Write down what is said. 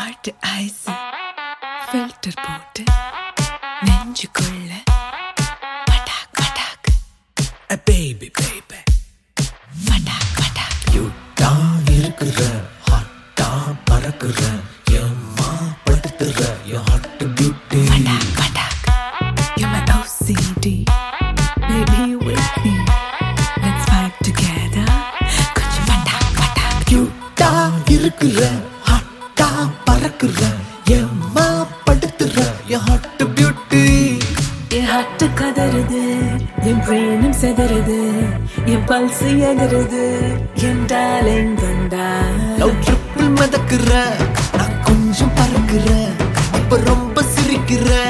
heart ice filter போட்டு நெஞ்சுக்குள்ள பட்டாக் பட்டாக் பேபி பேபி பட்டாக் பட்டாக் யூட்டா இருக்கிற ஹாட்டா பறக்குற எம்மா படுத்துற என் ஹாட் பியூட்டி பட்டாக் பட்டாக் You're my OCD Baby with me Let's vibe together கொஞ்சம் பட்டாக் பட்டாக் யூட்டா இருக்கிற ஹாட்டா பறக்குற எம்மா படுத்துற என் ஹாட் பியூட்டி என் ஹார்ட் கதறுது என் பிரெயினும் செதறுது என் பல்ஸ் எதறுது என் டார்லிங் வந்தா லவ் ட்ரிப்பில் மிதக்குற நான் கொஞ்சம் பறக்குற இப்ப ரொம்ப சிரிக்கிற